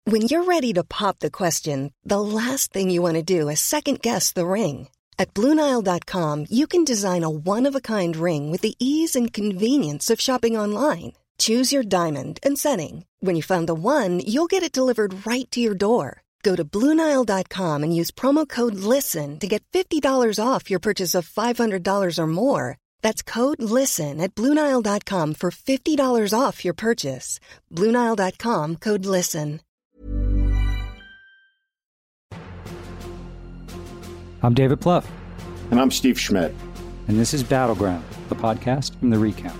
When you're ready to pop the question, the last thing you want to do is second-guess the ring. At BlueNile.com, you can design a one-of-a-kind ring with the ease and convenience of shopping online. Choose your diamond and setting. When you find the one, you'll get it delivered right to your door. Go to BlueNile.com and use promo code LISTEN to get $50 off your purchase of $500 or more. That's code LISTEN at BlueNile.com for $50 off your purchase. BlueNile.com, code LISTEN. I'm David Plouffe. And I'm Steve Schmidt. And this is Battleground, the podcast from The Recount.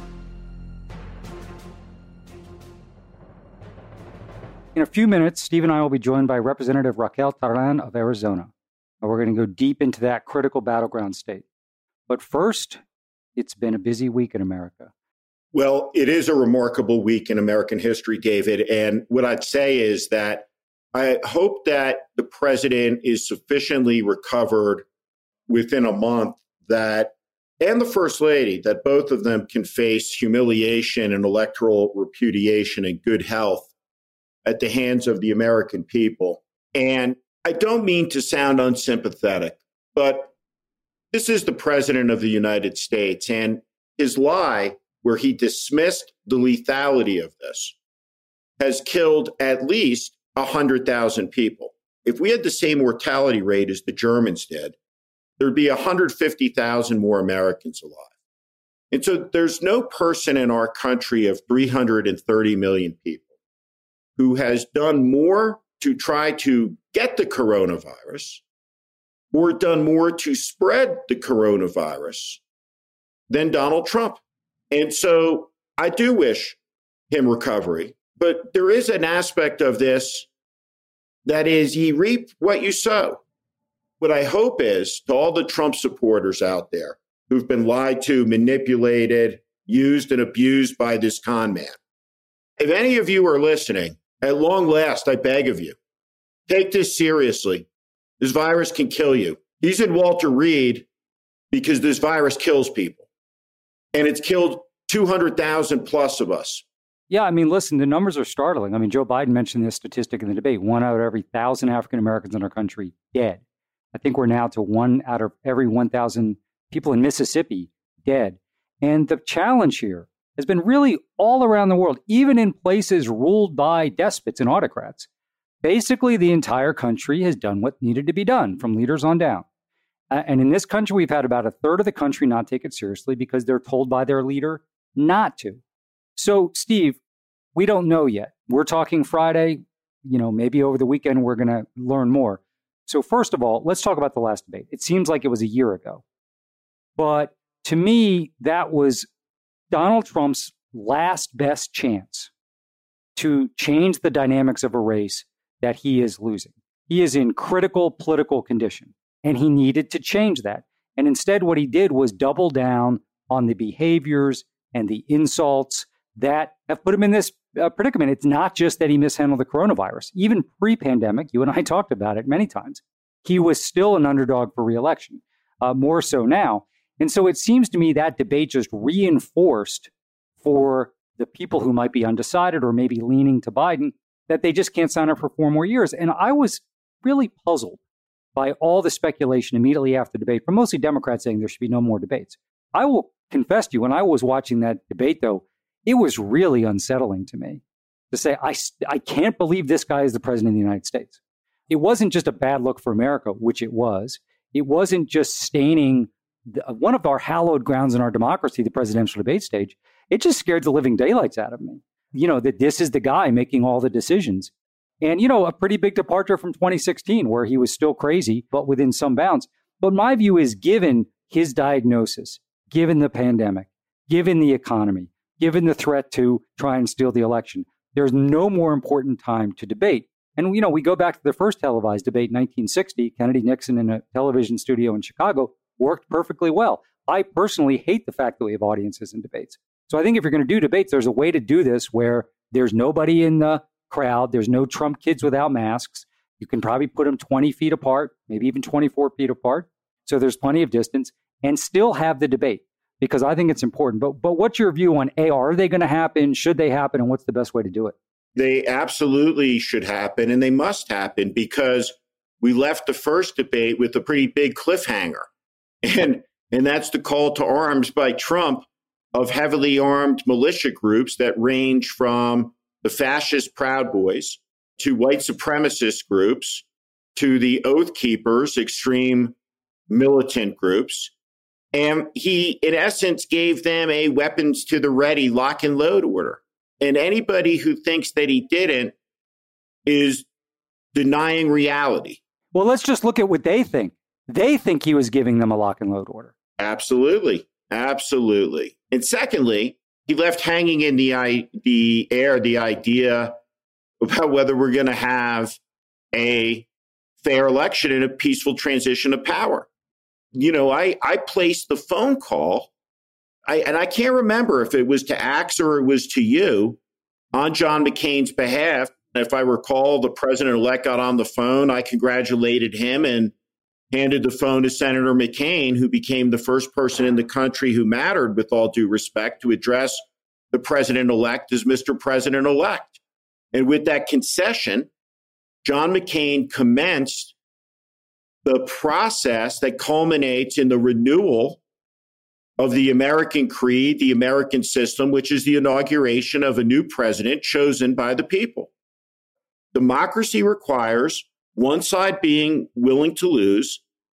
In a few minutes, Steve and I will be joined by Representative Raquel Tarlan of Arizona. And we're going to go deep into that critical battleground state. But first, it's been a busy week in America. Well, it is a remarkable week in American history, David. And what I'd say is that I hope that the president is sufficiently recovered within a month and the first lady, that both of them can face humiliation and electoral repudiation in good health at the hands of the American people. And I don't mean to sound unsympathetic, but this is the president of the United States, and his lie, where he dismissed the lethality of this, has killed at least 100,000 people. If we had the same mortality rate as the Germans did, there'd be 150,000 more Americans alive. And so there's no person in our country of 330 million people who has done more to try to get the coronavirus or done more to spread the coronavirus than Donald Trump. And so I do wish him recovery, but there is an aspect of this that is, ye reap what you sow. What I hope is, to all the Trump supporters out there who've been lied to, manipulated, used and abused by this con man, if any of you are listening, at long last, I beg of you, take this seriously. This virus can kill you. He's in Walter Reed because this virus kills people. And it's killed 200,000 plus of us. Yeah, I mean, listen, the numbers are startling. I mean, Joe Biden mentioned this statistic in the debate. 1 out of every 1,000 African Americans in our country dead. I think we're now to 1 out of every 1,000 people in Mississippi dead. And the challenge here has been really all around the world, even in places ruled by despots and autocrats. Basically, the entire country has done what needed to be done, from leaders on down. And in this country, we've had about a third of the country not take it seriously because they're told by their leader not to. So, Steve, we don't know yet. We're talking Friday. Maybe over the weekend, we're going to learn more. So first of all, let's talk about the last debate. It seems like it was a year ago. But to me, that was Donald Trump's last best chance to change the dynamics of a race that he is losing. He is in critical political condition, and he needed to change that. And instead, what he did was double down on the behaviors and the insults that have put him in this predicament. It's not just that he mishandled the coronavirus. Even pre-pandemic, you and I talked about it many times, he was still an underdog for re-election, more so now. And so it seems to me that debate just reinforced for the people who might be undecided or maybe leaning to Biden that they just can't sign up for 4 more years. And I was really puzzled by all the speculation immediately after the debate from mostly Democrats saying there should be no more debates. I will confess to you, when I was watching that debate, though, it was really unsettling to me to say, I can't believe this guy is the president of the United States. It wasn't just a bad look for America, which it was. It wasn't just staining one of our hallowed grounds in our democracy, the presidential debate stage. It just scared the living daylights out of me. That this is the guy making all the decisions. And, a pretty big departure from 2016, where he was still crazy, but within some bounds. But my view is, given his diagnosis, given the pandemic, given the economy, given the threat to try and steal the election, there's no more important time to debate. And, we go back to the first televised debate in 1960, Kennedy-Nixon in a television studio in Chicago, worked perfectly well. I personally hate the fact that we have audiences in debates. So I think if you're going to do debates, there's a way to do this where there's nobody in the crowd. There's no Trump kids without masks. You can probably put them 20 feet apart, maybe even 24 feet apart. So there's plenty of distance and still have the debate, because I think it's important. But what's your view on, are they going to happen? Should they happen? And what's the best way to do it? They absolutely should happen, and they must happen, because we left the first debate with a pretty big cliffhanger. And that's the call to arms by Trump of heavily armed militia groups that range from the fascist Proud Boys to white supremacist groups to the Oath Keepers, extreme militant groups. And he, in essence, gave them a weapons to the ready lock and load order. And anybody who thinks that he didn't is denying reality. Well, let's just look at what they think. They think he was giving them a lock and load order. Absolutely. Absolutely. And secondly, he left hanging in the air the idea about whether we're going to have a fair election and a peaceful transition of power. You know, I placed the phone call, and I can't remember if it was to Axe or it was to you, on John McCain's behalf. If I recall, the president-elect got on the phone. I congratulated him and handed the phone to Senator McCain, who became the first person in the country who mattered, with all due respect, to address the president-elect as Mr. President-elect. And with that concession, John McCain commenced the process that culminates in the renewal of the American creed, the American system, which is the inauguration of a new president chosen by the people. Democracy requires one side being willing to lose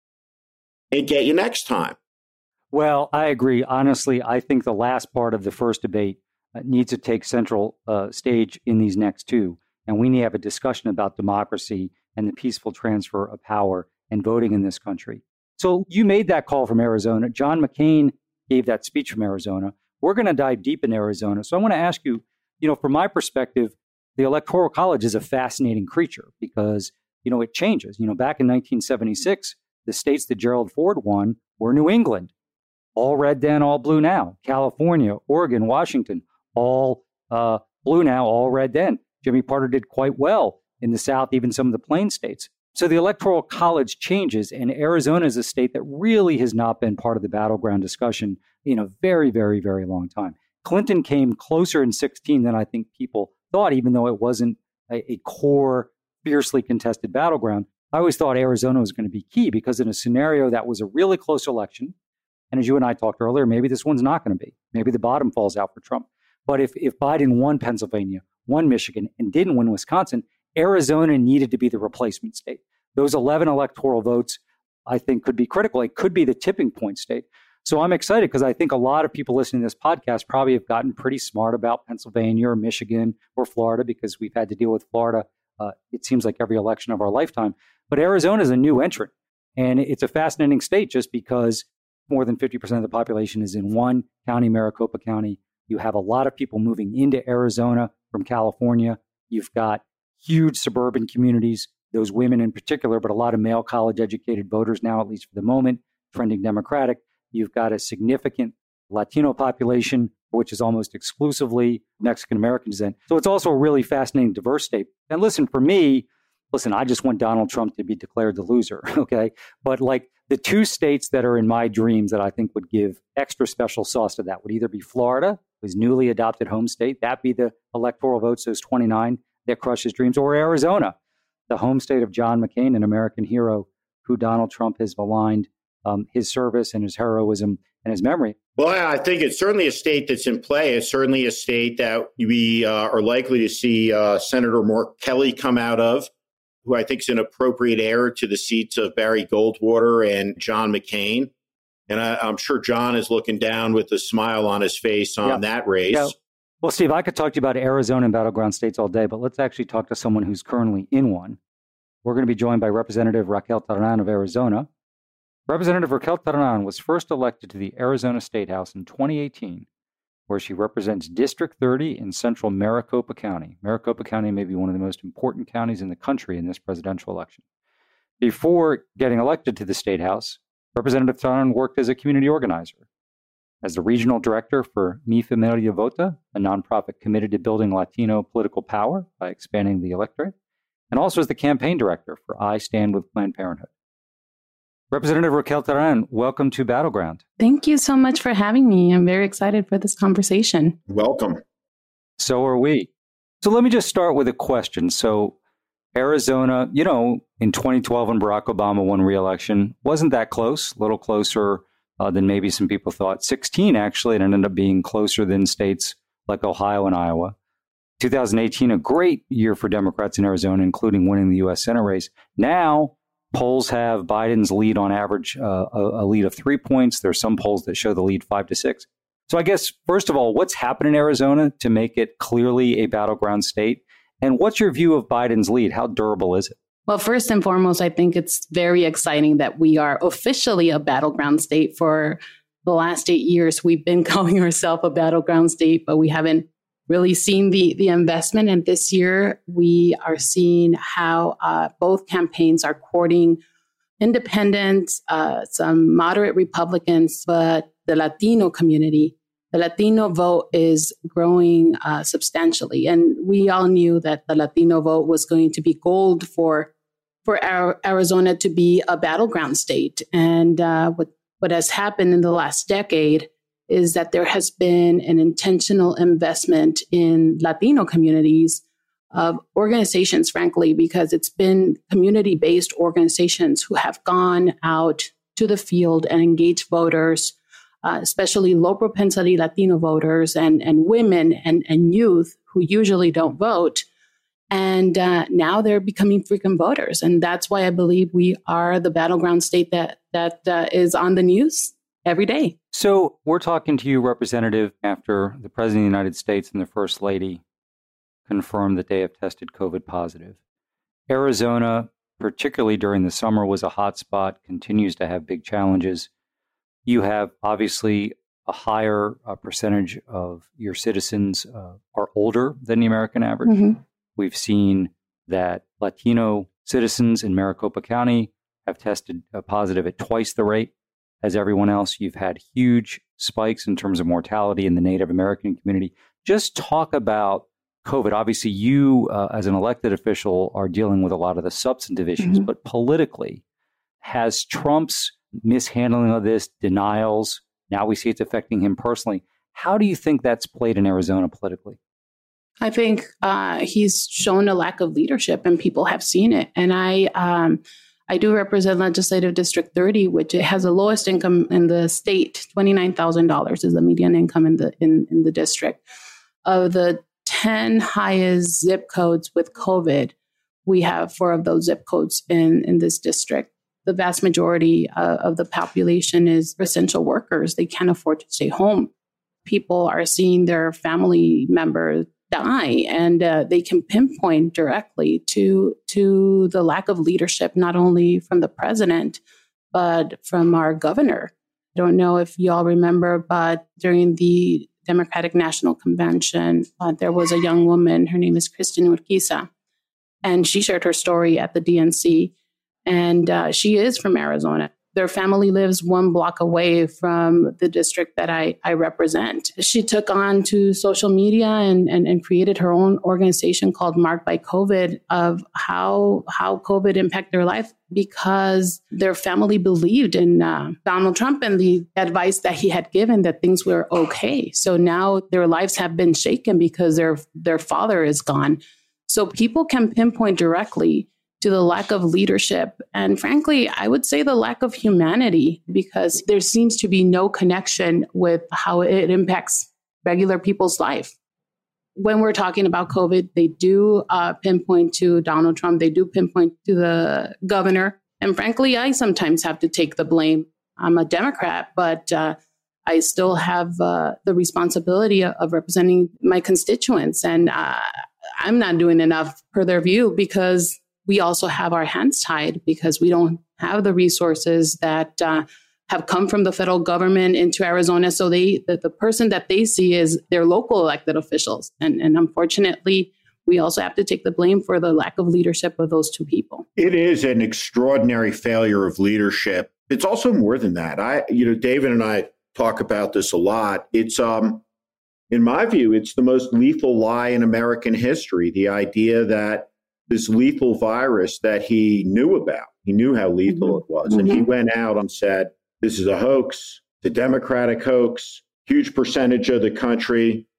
and get you next time. Well, I agree. Honestly, I think the last part of the first debate needs to take central stage in these next two. And we need to have a discussion about democracy and the peaceful transfer of power and voting in this country. So you made that call from Arizona. John McCain gave that speech from Arizona. We're going to dive deep in Arizona. So I want to ask you, from my perspective, the Electoral College is a fascinating creature because, it changes. Back in 1976, the states that Gerald Ford won were New England, all red then, all blue now. California, Oregon, Washington, all blue now, all red then. Jimmy Carter did quite well in the South, even some of the Plain states. So the Electoral College changes, and Arizona is a state that really has not been part of the battleground discussion in a very, very, very long time. Clinton came closer in 2016 than I think people thought, even though it wasn't a core, fiercely contested battleground. I always thought Arizona was going to be key because in a scenario that was a really close election, and as you and I talked earlier, maybe this one's not going to be. Maybe the bottom falls out for Trump. But if Biden won Pennsylvania, won Michigan, and didn't win Wisconsin, Arizona needed to be the replacement state. Those 11 electoral votes, I think, could be critical. It could be the tipping point state. So I'm excited because I think a lot of people listening to this podcast probably have gotten pretty smart about Pennsylvania or Michigan or Florida because we've had to deal with Florida, it seems like every election of our lifetime. But Arizona is a new entrant. And it's a fascinating state just because more than 50% of the population is in one county, Maricopa County. You have a lot of people moving into Arizona from California. You've got huge suburban communities, those women in particular, but a lot of male college-educated voters now, at least for the moment, trending Democratic. You've got a significant Latino population, which is almost exclusively Mexican-American descent. So it's also a really fascinating, diverse state. And listen, for me, I just want Donald Trump to be declared the loser, okay? But like the two states that are in my dreams that I think would give extra special sauce to that would either be Florida, his newly adopted home state, that be the electoral votes, those 29 that crush his dreams, or Arizona, the home state of John McCain, an American hero who Donald Trump has maligned his service and his heroism and his memory. Well, I think it's certainly a state that's in play. It's certainly a state that we are likely to see Senator Mark Kelly come out of, who I think is an appropriate heir to the seats of Barry Goldwater and John McCain. And I'm sure John is looking down with a smile on his face on that race. Yeah. Well, Steve, I could talk to you about Arizona and battleground states all day, but let's actually talk to someone who's currently in one. We're going to be joined by Representative Raquel Tarran of Arizona. Representative Raquel Tarran was first elected to the Arizona State House in 2018, where she represents District 30 in central Maricopa County. Maricopa County may be one of the most important counties in the country in this presidential election. Before getting elected to the State House, Representative Tarran worked as a community organizer, as the regional director for Mi Familia Vota, a nonprofit committed to building Latino political power by expanding the electorate, and also as the campaign director for I Stand with Planned Parenthood. Representative Raquel Tarran, welcome to Battleground. Thank you so much for having me. I'm very excited for this conversation. Welcome. So are we. So let me just start with a question. So Arizona, in 2012 when Barack Obama won re-election, wasn't that close, a little closer than maybe some people thought. 16, actually, it ended up being closer than states like Ohio and Iowa. 2018, a great year for Democrats in Arizona, including winning the U.S. Senate race. Now, polls have Biden's lead on average, a lead of 3 points. There's some polls that show the lead 5 to 6. So I guess, first of all, what's happened in Arizona to make it clearly a battleground state? And what's your view of Biden's lead? How durable is it? Well, first and foremost, I think it's very exciting that we are officially a battleground state. For the last 8 years, we've been calling ourselves a battleground state, but we haven't really seen the investment. And this year, we are seeing how both campaigns are courting independents, some moderate Republicans, but the Latino community. The Latino vote is growing substantially. And we all knew that the Latino vote was going to be gold for Arizona to be a battleground state. And what has happened in the last decade is that there has been an intentional investment in Latino communities of organizations, frankly, because it's been community-based organizations who have gone out to the field and engaged voters, especially low propensity Latino voters and women and youth who usually don't vote. And now they're becoming frequent voters. And that's why I believe we are the battleground state that is on the news every day. So we're talking to you, Representative, after the President of the United States and the First Lady confirmed that they have tested COVID positive. Arizona, particularly during the summer, was a hot spot, continues to have big challenges. You have obviously a higher percentage of your citizens are older than the American average. Mm-hmm. We've seen that Latino citizens in Maricopa County have tested positive at twice the rate as everyone else. You've had huge spikes in terms of mortality in the Native American community. Just talk about COVID. Obviously, you as an elected official are dealing with a lot of the substantive issues, but politically, has Trump's mishandling of this, denials, now we see it's affecting him personally. How do you think that's played in Arizona politically? I think he's shown a lack of leadership and people have seen it. And I do represent Legislative District 30, which it has the lowest income in the state. $29,000 is the median income in the district. Of the 10 highest zip codes with COVID, we have 4 of those zip codes in this district. The vast majority of the population is essential workers. They can't afford to stay home. People are seeing their family members die, and they can pinpoint directly to the lack of leadership, not only from the president, but from our governor. I don't know if you all remember, but during the Democratic National Convention, there was a young woman, her name is Kristen Urquiza, and she shared her story at the DNC, and she is from Arizona. Their family lives 1 block away from the district that I represent. She took on to social media and created her own organization called Marked by COVID of how COVID impacted their life because their family believed in Donald Trump and the advice that he had given that things were okay. So now their lives have been shaken because their father is gone. So people can pinpoint directly to the lack of leadership. And frankly, I would say the lack of humanity, because there seems to be no connection with how it impacts regular people's life. When we're talking about COVID, they do pinpoint to Donald Trump. They do pinpoint to the governor. And frankly, I sometimes have to take the blame. I'm a Democrat, but I still have the responsibility of representing my constituents. And I'm not doing enough per their view because we also have our hands tied because we don't have the resources that have come from the federal government into Arizona. So the person that they see is their local elected officials. And unfortunately, we also have to take the blame for the lack of leadership of those 2 people. It is an extraordinary failure of leadership. It's also more than that. David and I talk about this a lot. It's, in my view, it's the most lethal lie in American history. The idea that this lethal virus that he knew about, he knew how lethal it was. And he went out and said, this is a hoax, the Democratic hoax. Huge percentage of the country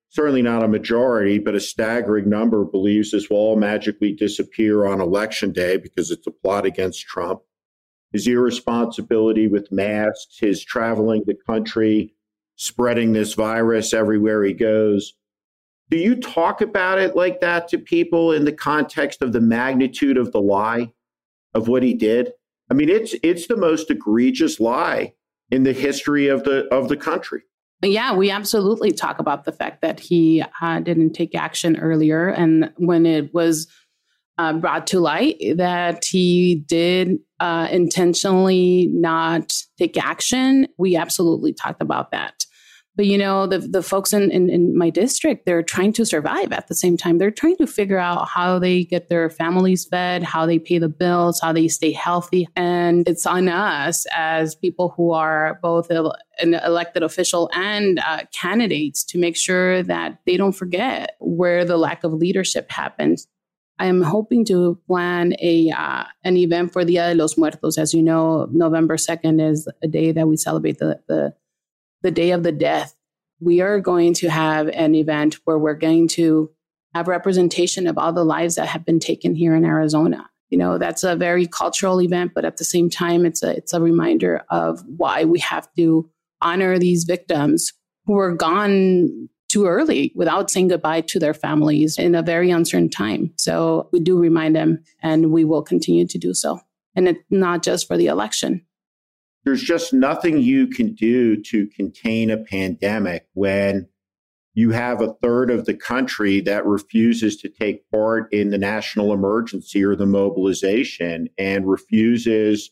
certainly not a majority, but a staggering number believes this will all magically disappear on election day because it's a plot against Trump. His irresponsibility with masks, his traveling the country, spreading this virus everywhere he goes. Do you talk about it like that to people in the context of the magnitude of the lie of what he did? I mean, it's the most egregious lie in the history of the country. Yeah, we absolutely talk about the fact that he didn't take action earlier. And when it was brought to light that he did intentionally not take action, we absolutely talked about that. But, you know, the folks in my district, they're trying to survive at the same time. They're trying to figure out how they get their families fed, how they pay the bills, how they stay healthy. And it's on us as people who are both an elected official and candidates to make sure that they don't forget where the lack of leadership happens. I am hoping to plan an event for Dia de los Muertos. As you know, November 2nd is a day that we celebrate the Day of the Death. We are going to have an event where we're going to have representation of all the lives that have been taken here in Arizona. You know, that's a very cultural event, but at the same time, it's a reminder of why we have to honor these victims who were gone too early without saying goodbye to their families in a very uncertain time. So we do remind them, and we will continue to do so. And it's not just for the election. There's just nothing you can do to contain a pandemic when you have a third of the country that refuses to take part in the national emergency or the mobilization and refuses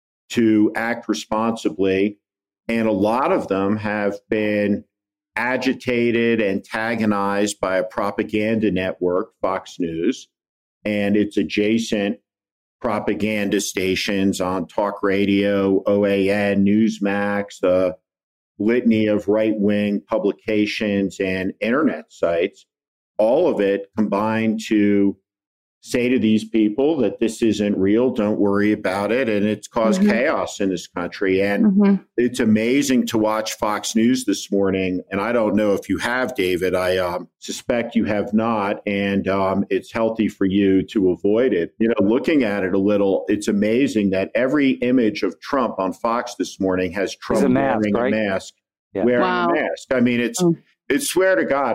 to act responsibly. And a lot of them have been agitated, antagonized by a propaganda network, Fox News, and its adjacent propaganda stations on talk radio, OAN, Newsmax, the litany of right-wing publications and internet sites, all of it combined to say to these people that this isn't real, don't worry about it, and it's caused chaos in this country. And it's amazing to watch Fox News this morning, and I don't know if you have, David. I suspect you have not, and it's healthy for you to avoid it. You know, looking at it a little, it's amazing that every image of Trump on Fox this morning has Trump wearing a mask. Wearing a mask. I mean, it's swear to God,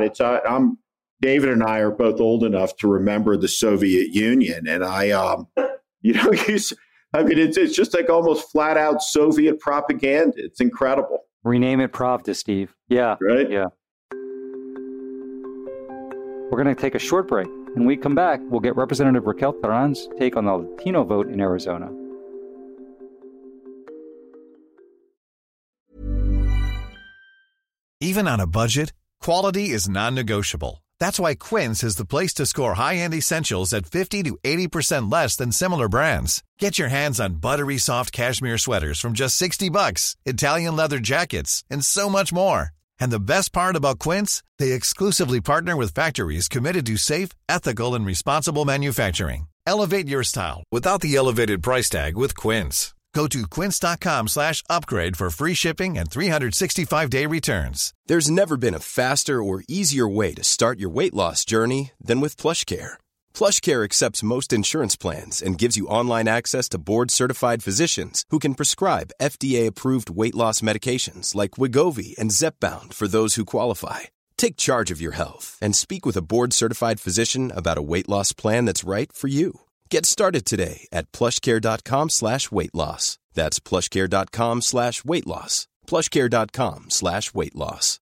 David and I are both old enough to remember the Soviet Union. And it's just like almost flat out Soviet propaganda. It's incredible. Rename it Pravda, Steve. Yeah. Right? Yeah. We're going to take a short break. When we come back, we'll get Representative Raquel Terran's take on the Latino vote in Arizona. Even on a budget, quality is non-negotiable. That's why Quince is the place to score high-end essentials at 50 to 80% less than similar brands. Get your hands on buttery soft cashmere sweaters from just $60, Italian leather jackets, and so much more. And the best part about Quince, they exclusively partner with factories committed to safe, ethical, and responsible manufacturing. Elevate your style without the elevated price tag with Quince. Go to quince.com/upgrade for free shipping and 365-day returns. There's never been a faster or easier way to start your weight loss journey than with PlushCare. PlushCare accepts most insurance plans and gives you online access to board-certified physicians who can prescribe FDA-approved weight loss medications like Wegovy and Zepbound for those who qualify. Take charge of your health and speak with a board-certified physician about a weight loss plan that's right for you. Get started today at plushcare.com/weight loss. That's plushcare.com/weight loss. plushcare.com/weight loss.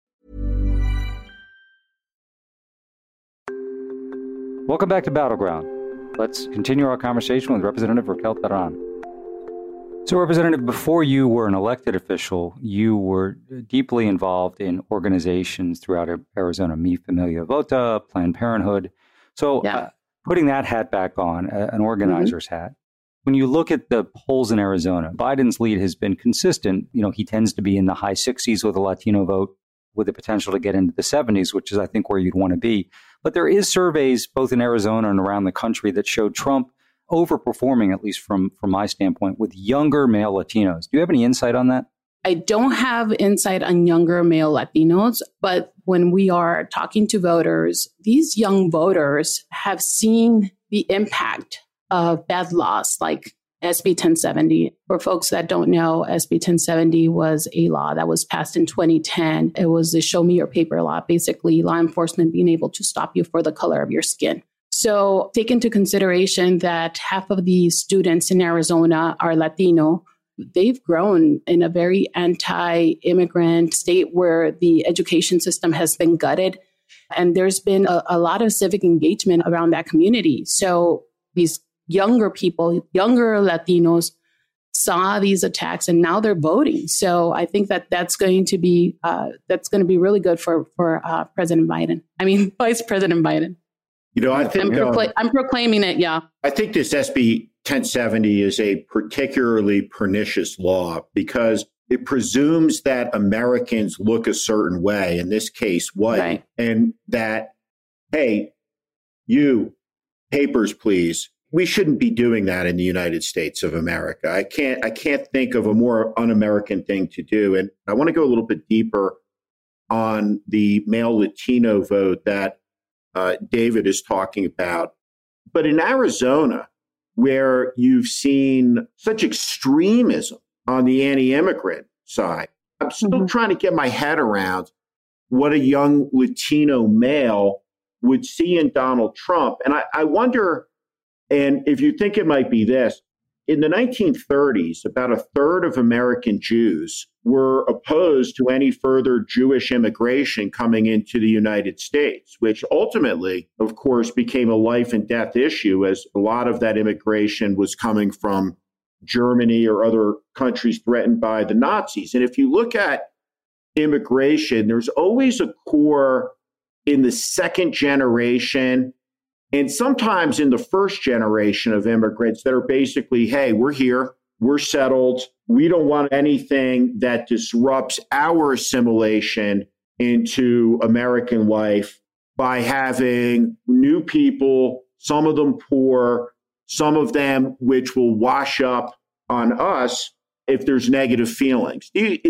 Welcome back to Battleground. Let's continue our conversation with Representative Raquel Terran. So, Representative, before you were an elected official, you were deeply involved in organizations throughout Arizona, Mi Familia Vota, Planned Parenthood. So, putting that hat back on, an organizer's hat, when you look at the polls in Arizona, Biden's lead has been consistent. You know, he tends to be in the high 60s with a Latino vote with the potential to get into the 70s, which is, I think, where you'd want to be. But there is surveys both in Arizona and around the country that showed Trump overperforming, at least from my standpoint, with younger male Latinos. Do you have any insight on that? I don't have insight on younger male Latinos, but when we are talking to voters, these young voters have seen the impact of bad laws like SB 1070. For folks that don't know, SB 1070 was a law that was passed in 2010. It was the show me your paper law, basically law enforcement being able to stop you for the color of your skin. So take into consideration that half of the students in Arizona are Latino. They've grown in a very anti-immigrant state where the education system has been gutted. And there's been a lot of civic engagement around that community. So these younger people, younger Latinos saw these attacks and now they're voting. So I think that that's going to be really good for President Biden. I mean, Vice President Biden. You know, I think I'm proclaiming it. Yeah. I think this SB 1070 is a particularly pernicious law because it presumes that Americans look a certain way, in this case, white, right, and that, hey, you, papers, please. We shouldn't be doing that in the United States of America. I can't think of a more un-American thing to do. And I want to go a little bit deeper on the male Latino vote that David is talking about. But in Arizona, where you've seen such extremism on the anti-immigrant side, I'm still trying to get my head around what a young Latino male would see in Donald Trump. And I wonder, and if you think it might be this, in the 1930s, about a third of American Jews were opposed to any further Jewish immigration coming into the United States, which ultimately, of course, became a life and death issue as a lot of that immigration was coming from Germany or other countries threatened by the Nazis. And if you look at immigration, there's always a core in the second generation and sometimes in the first generation of immigrants that are basically, hey, we're here, we're settled, we don't want anything that disrupts our assimilation into American life by having new people, some of them poor, some of them which will wash up on us if there's negative feelings.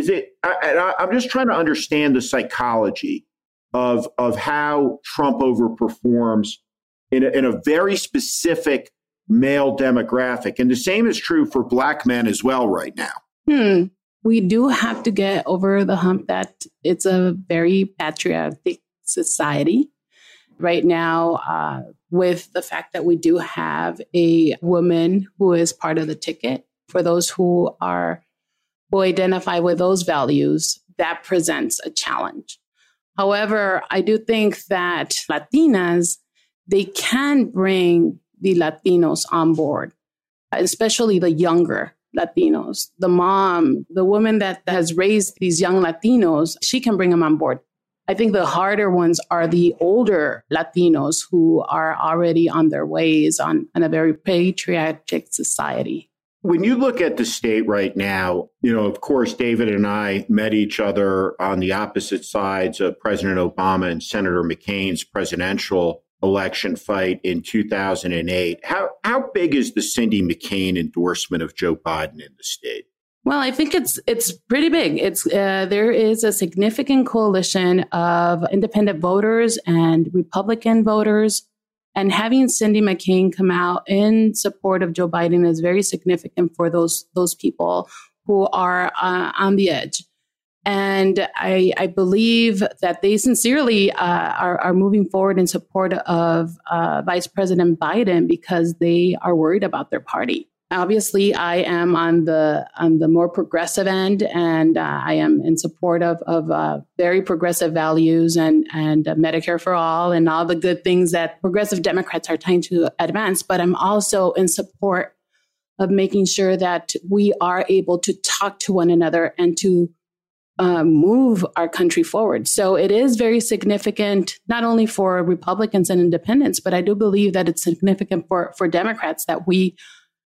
I'm just trying to understand the psychology of how Trump overperforms in a very specific male demographic. And the same is true for Black men as well right now. We do have to get over the hump that it's a very patriotic society right now, with the fact that we do have a woman who is part of the ticket. For those who identify with those values, that presents a challenge. However, I do think that Latinas, they can bring the Latinos on board, especially the younger Latinos. The mom, the woman that has raised these young Latinos, she can bring them on board. I think the harder ones are the older Latinos who are already on their ways on a very patriotic society. When you look at the state right now, of course, David and I met each other on the opposite sides of President Obama and Senator McCain's presidential election fight in 2008. How big is the Cindy McCain endorsement of Joe Biden in the state? Well, I think it's pretty big. There is a significant coalition of independent voters and Republican voters. And having Cindy McCain come out in support of Joe Biden is very significant for those people who are on the edge. And I believe that they sincerely are moving forward in support of Vice President Biden because they are worried about their party. Obviously, I am on the more progressive end, and I am in support of very progressive values and Medicare for all and all the good things that progressive Democrats are trying to advance. But I'm also in support of making sure that we are able to talk to one another and to move our country forward. So it is very significant, not only for Republicans and independents, but I do believe that it's significant for Democrats that we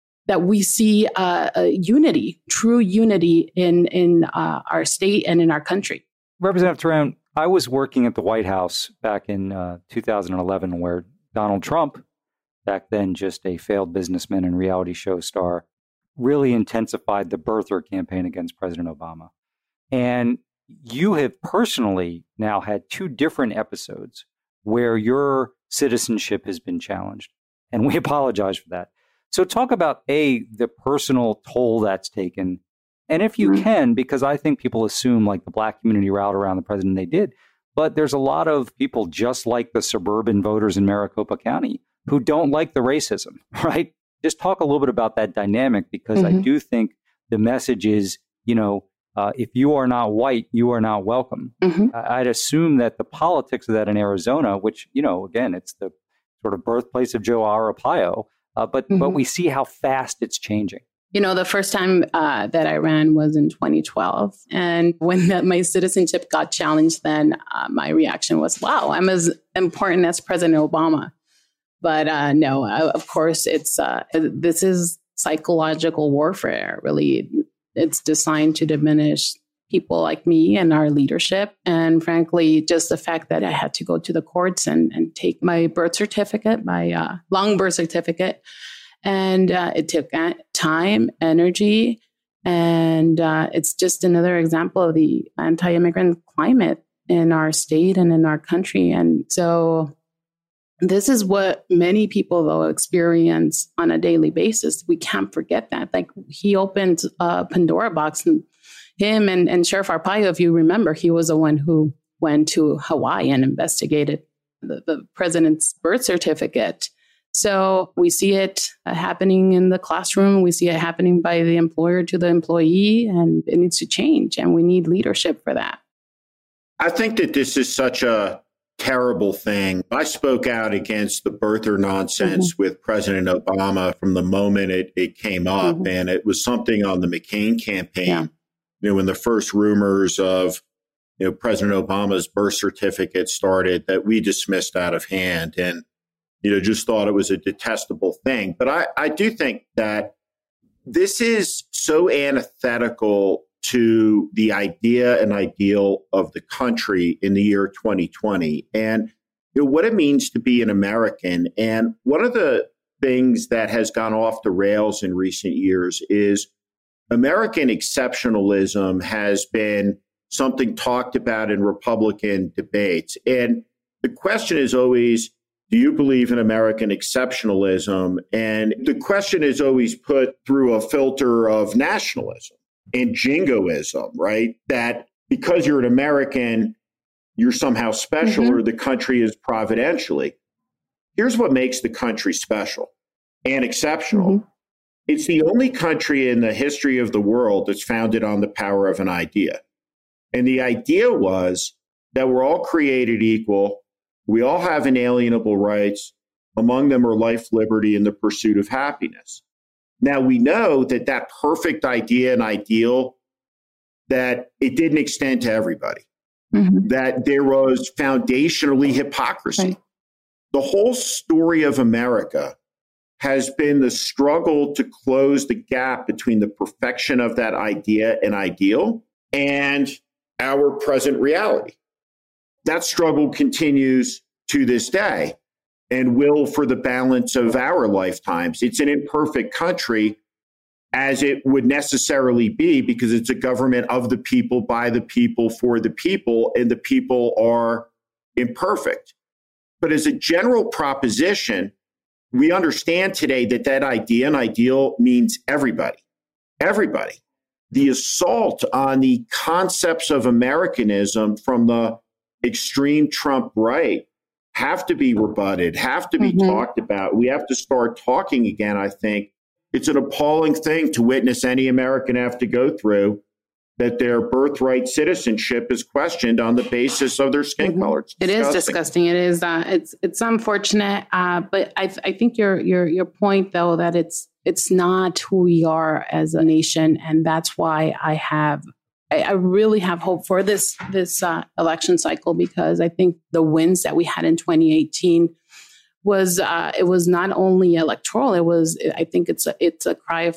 see unity, true unity in our state and in our country. Representative Terran, I was working at the White House back in 2011, where Donald Trump, back then just a failed businessman and reality show star, really intensified the birther campaign against President Obama. And you have personally now had 2 different episodes where your citizenship has been challenged. And we apologize for that. So talk about, the personal toll that's taken. And if you can, because I think people assume like the Black community rallied around the president, they did. But there's a lot of people just like the suburban voters in Maricopa County who don't like the racism, right? Just talk a little bit about that dynamic, because I do think the message is, if you are not white, you are not welcome. I'd assume that the politics of that in Arizona, which, again, it's the sort of birthplace of Joe Arpaio, but we see how fast it's changing. The first time that I ran was in 2012. And when my citizenship got challenged, then my reaction was, wow, I'm as important as President Obama. But no, of course, this is psychological warfare, really. It's designed to diminish people like me and our leadership. And frankly, just the fact that I had to go to the courts and take my birth certificate, my long birth certificate. And it took time, energy, and it's just another example of the anti-immigrant climate in our state and in our country. And so this is what many people, though, experience on a daily basis. We can't forget that. Like, he opened a Pandora box, and him and Sheriff Arpaio, if you remember, he was the one who went to Hawaii and investigated the president's birth certificate. So we see it happening in the classroom. We see it happening by the employer to the employee, and it needs to change. And we need leadership for that. I think that this is such a terrible thing. I spoke out against the birther nonsense with President Obama from the moment it came up. And it was something on the McCain campaign, when the first rumors of President Obama's birth certificate started, that we dismissed out of hand. And just thought it was a detestable thing. But I do think that this is so antithetical to the idea and ideal of the country in the year 2020 and what it means to be an American. And one of the things that has gone off the rails in recent years is American exceptionalism has been something talked about in Republican debates. And the question is always, do you believe in American exceptionalism? And the question is always put through a filter of nationalism and jingoism, right? That because you're an American, you're somehow special or the country is providentially. Here's what makes the country special and exceptional. It's the only country in the history of the world that's founded on the power of an idea. And the idea was that we're all created equal. We all have inalienable rights. Among them are life, liberty, and the pursuit of happiness. Now, we know that perfect idea and ideal, that it didn't extend to everybody, that there was foundationally hypocrisy. Right. The whole story of America has been the struggle to close the gap between the perfection of that idea and ideal and our present reality. That struggle continues to this day and will for the balance of our lifetimes. It's an imperfect country, as it would necessarily be, because it's a government of the people, by the people, for the people, and the people are imperfect. But as a general proposition, we understand today that idea and ideal means everybody. Everybody. The assault on the concepts of Americanism from the extreme Trump right have to be rebutted, have to be talked about. We have to start talking again, I think. It's an appalling thing to witness any American have to go through, that their birthright citizenship is questioned on the basis of their skin color. It is disgusting. It is. It's unfortunate. But I think your point, though, that it's not who we are as a nation, and that's why I really have hope for this election cycle, because I think the wins that we had in 2018 was it was not only electoral. I think it's a cry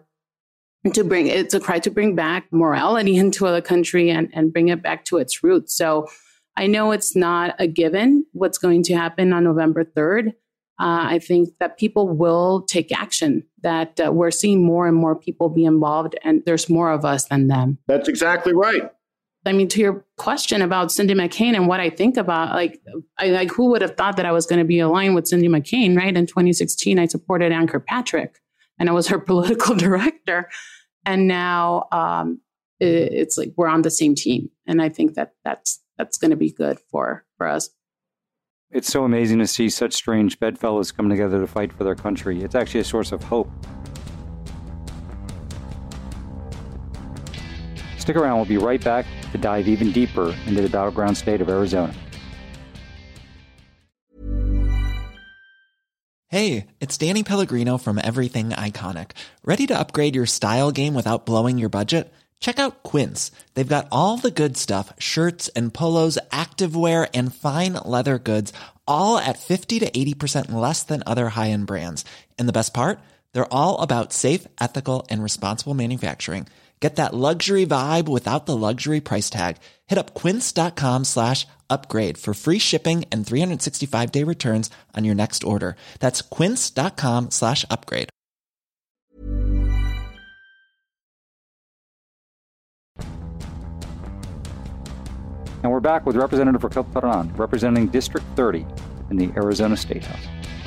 to bring back morality into the country and bring it back to its roots. So I know it's not a given what's going to happen on November 3rd. I think that people will take action, that we're seeing more and more people be involved, and there's more of us than them. That's exactly right. I mean, to your question about Cindy McCain and what I think about, who would have thought that I was going to be aligned with Cindy McCain, right? In 2016, I supported Ann Kirkpatrick and I was her political director. And now it's like we're on the same team. And I think that's going to be good for us. It's so amazing to see such strange bedfellows come together to fight for their country. It's actually a source of hope. Stick around. We'll be right back to dive even deeper into the battleground state of Arizona. Hey, it's Danny Pellegrino from Everything Iconic. Ready to upgrade your style game without blowing your budget? Check out Quince. They've got all the good stuff, shirts and polos, activewear, and fine leather goods, all at 50 to 80% less than other high-end brands. And the best part? They're all about safe, ethical, and responsible manufacturing. Get that luxury vibe without the luxury price tag. Hit up quince.com/upgrade for free shipping and 365-day returns on your next order. That's quince.com/upgrade. And we're back with Representative Raquel Peron, representing District 30 in the Arizona State House.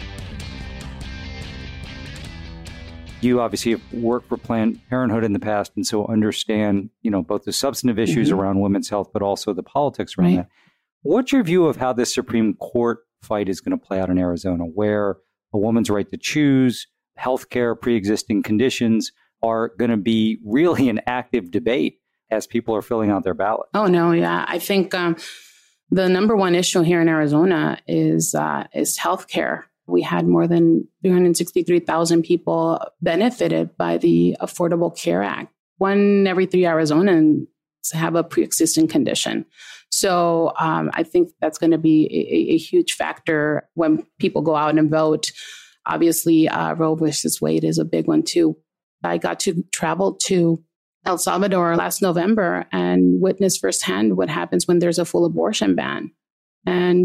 You obviously have worked for Planned Parenthood in the past, and so understand, both the substantive issues around women's health, but also the politics around that. What's your view of how this Supreme Court fight is going to play out in Arizona, where a woman's right to choose, healthcare, pre-existing conditions are going to be really an active debate as people are filling out their ballot? Oh, no. Yeah. I think the number one issue here in Arizona is healthcare. We had more than 363,000 people benefited by the Affordable Care Act. 1 every 3 Arizonans have a pre-existing condition. So I think that's going to be a huge factor when people go out and vote. Obviously, Roe versus Wade is a big one, too. I got to travel to El Salvador last November and witness firsthand what happens when there's a full abortion ban. And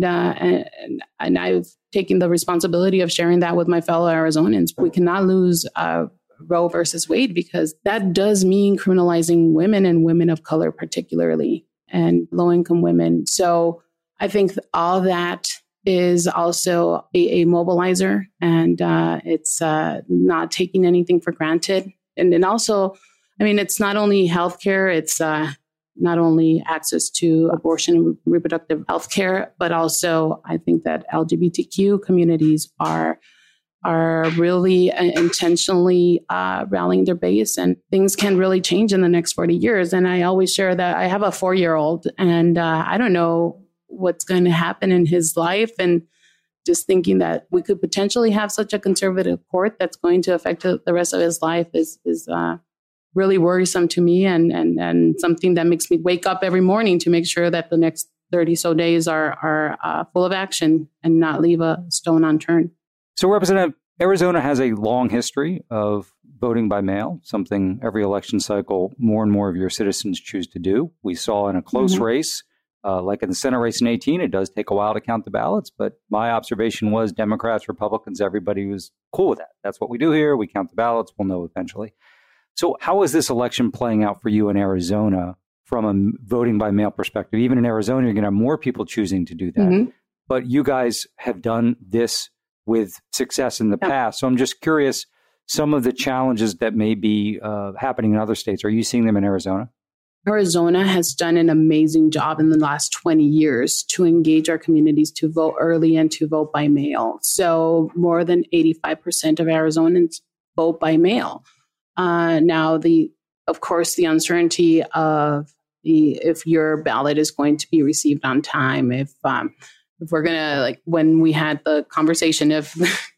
I've taken the responsibility of sharing that with my fellow Arizonans. We cannot lose Roe versus Wade, because that does mean criminalizing women and women of color particularly, and low-income women. So I think all that is also a mobilizer, and it's not taking anything for granted. And then also, it's not only healthcare, it's not only access to abortion and reproductive health care, but also I think that LGBTQ communities are really intentionally rallying their base, and things can really change in the next 40 years. And I always share that I have a 4-year-old, and I don't know what's going to happen in his life. And just thinking that we could potentially have such a conservative court that's going to affect the rest of his life is really worrisome to me, and something that makes me wake up every morning to make sure that the next 30 so days are full of action and not leave a stone unturned. So, Representative, Arizona has a long history of voting by mail, something every election cycle more and more of your citizens choose to do. We saw in a close race, like in the Senate race in 2018, it does take a while to count the ballots, but my observation was Democrats, Republicans, everybody was cool with that. That's what we do here. We count the ballots. We'll know eventually. So how is this election playing out for you in Arizona from a voting by mail perspective? Even in Arizona, you're going to have more people choosing to do that. But you guys have done this with success in the past. So I'm just curious, some of the challenges that may be happening in other states, are you seeing them in Arizona? Arizona has done an amazing job in the last 20 years to engage our communities to vote early and to vote by mail. So more than 85% of Arizonans vote by mail. Now, of course, the uncertainty of if your ballot is going to be received on time, if we're gonna, when we had the conversation, if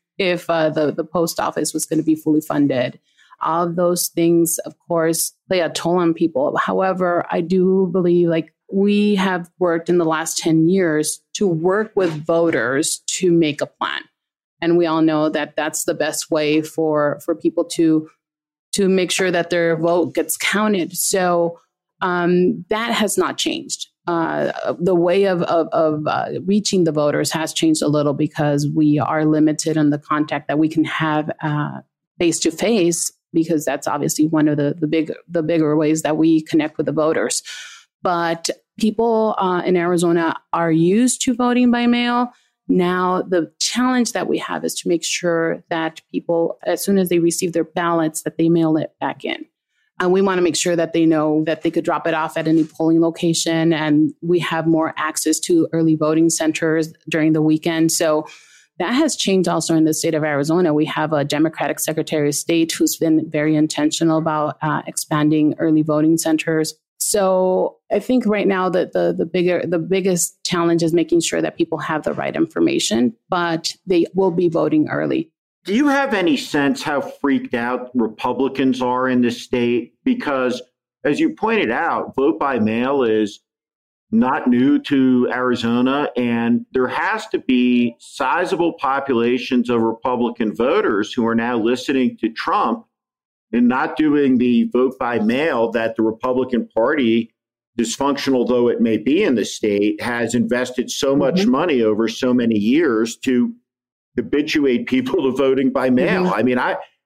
the post office was going to be fully funded, all of those things, of course, play a toll on people. However, I do believe we have worked in the last 10 years to work with voters to make a plan, and we all know that that's the best way for people to make sure that their vote gets counted. So that has not changed. The way of reaching the voters has changed a little, because we are limited on the contact that we can have face to face, because that's obviously one of the bigger ways that we connect with the voters. But people in Arizona are used to voting by mail. Now, the challenge that we have is to make sure that people, as soon as they receive their ballots, that they mail it back in. And we want to make sure that they know that they could drop it off at any polling location. And we have more access to early voting centers during the weekend. So that has changed also in the state of Arizona. We have a Democratic Secretary of State who's been very intentional about expanding early voting centers. So I think right now that the biggest challenge is making sure that people have the right information, but they will be voting early. Do you have any sense how freaked out Republicans are in this state? Because, as you pointed out, vote by mail is not new to Arizona, and there has to be sizable populations of Republican voters who are now listening to Trump and not doing the vote by mail that the Republican Party, dysfunctional though it may be in the state, has invested so much money over so many years to habituate people to voting by mail. I mean,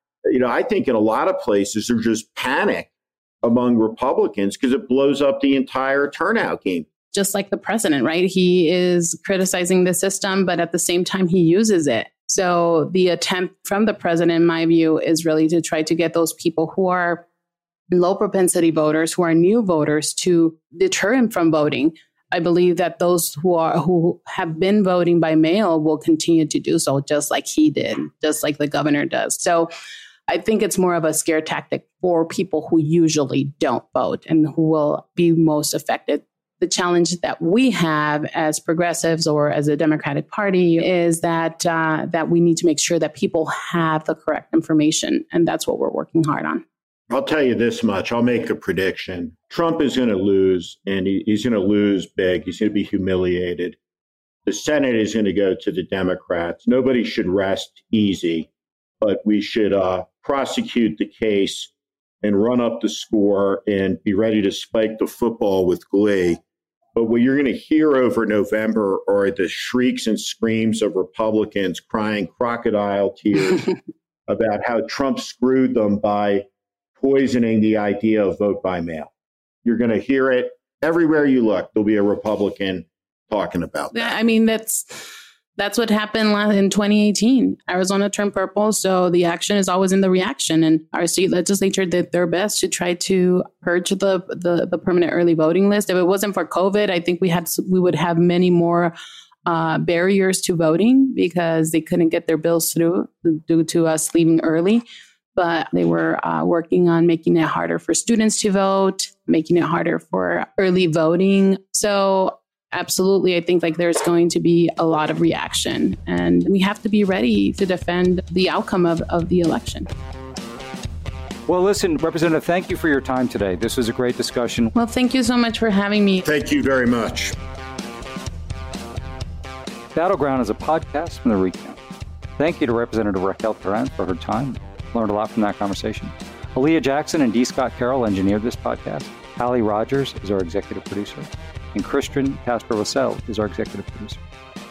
I think in a lot of places there's just panic among Republicans because it blows up the entire turnout game. Just like the president, right? He is criticizing the system, but at the same time, he uses it. So the attempt from the president, in my view, is really to try to get those people who are low propensity voters, who are new voters, to deter him from voting. I believe that those who have been voting by mail will continue to do so, just like he did, just like the governor does. So I think it's more of a scare tactic for people who usually don't vote and who will be most affected. The challenge that we have as progressives or as a Democratic Party is that we need to make sure that people have the correct information. And that's what we're working hard on. I'll tell you this much. I'll make a prediction. Trump is going to lose, and he's going to lose big. He's going to be humiliated. The Senate is going to go to the Democrats. Nobody should rest easy, but we should prosecute the case and run up the score and be ready to spike the football with glee. But what you're going to hear over November are the shrieks and screams of Republicans crying crocodile tears about how Trump screwed them by poisoning the idea of vote by mail. You're going to hear it everywhere you look. There'll be a Republican talking about that. I mean, that's what happened in 2018. Arizona turned purple, so the action is always in the reaction. And our state legislature did their best to try to purge the permanent early voting list. If it wasn't for COVID, I think we would have many more barriers to voting because they couldn't get their bills through due to us leaving early. But they were working on making it harder for students to vote, making it harder for early voting. So absolutely, I think there's going to be a lot of reaction, and we have to be ready to defend the outcome of the election. Well, listen, Representative, thank you for your time today. This was a great discussion. Well, thank you so much for having me. Thank you very much. Battleground is a podcast from The Recount. Thank you to Representative Raquel Teran for her time. Learned a lot from that conversation. Aaliyah Jackson and D. Scott Carroll engineered this podcast. Hallie Rogers is our executive producer. And Christian Casper-Vassell is our executive producer.